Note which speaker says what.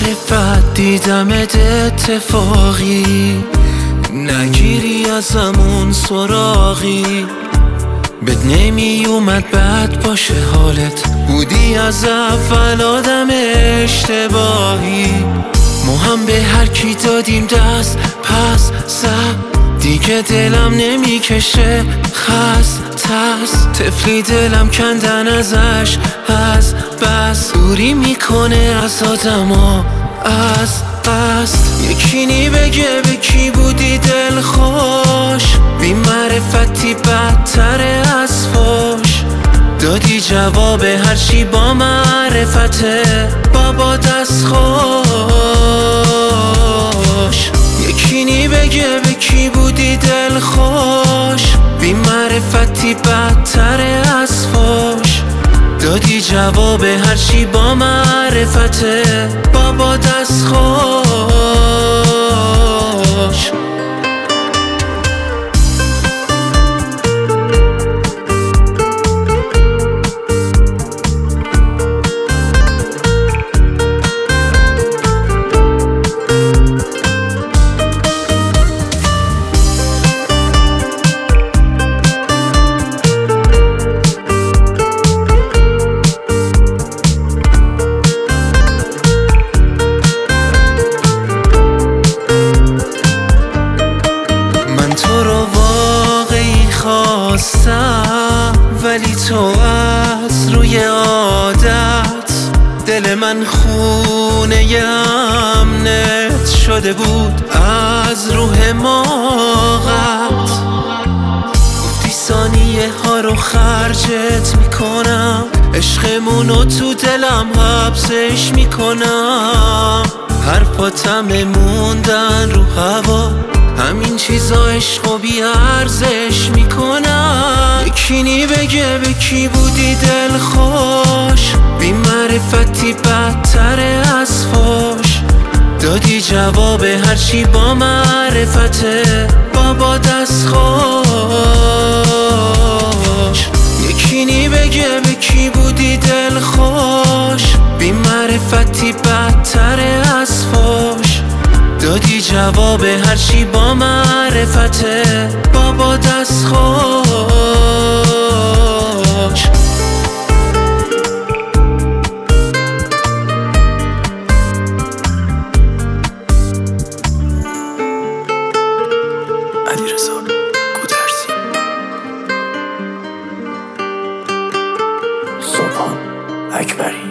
Speaker 1: معرفت دیدمت اتفاقی، نگیری ازمون سراغی. بد نمی اومد بد باشه حالت، بودی از اول آدم اشتباهی. ما هم به هر کی دادیم دست پس سر، دیگه دلم نمیکشه خست. طفلی دلم کندن ازش از بس، دوری میکنه از آدما از قصد. یکی بگه به کی بودی دل خوش، بی معرفتی بدتره از فوش. دادی جواب هرچی با معرفته، بابا دست خوش. یکی بگه به کی بودی دل خوش، بی معرفتی بدتره از فوش. دادی جواب هرچی با معرفته، بابا دست خوش. ولی تو از روی عادت، دل من خونه امنت شده بود از روح ماقت. گفتی ثانیه ها رو خرجت میکنم، عشقمونو تو دلم حبسش میکنم. حرفاتم موندن رو هوا، همین چیزا عشقو بی ارزش میکنم. یکی بگه به کی بودی دل خوش، بی معرفتی بدتره از فوش. دادی جواب هرچی با معرفته، بابا دست خوش. یکی بگه به کی بودی دل خوش، بی معرفتی بدتره از فوش. دادی جواب هرچی با معرفته، بابا دست خوش. علیرضا گودرزی.
Speaker 2: سلطان اکبری.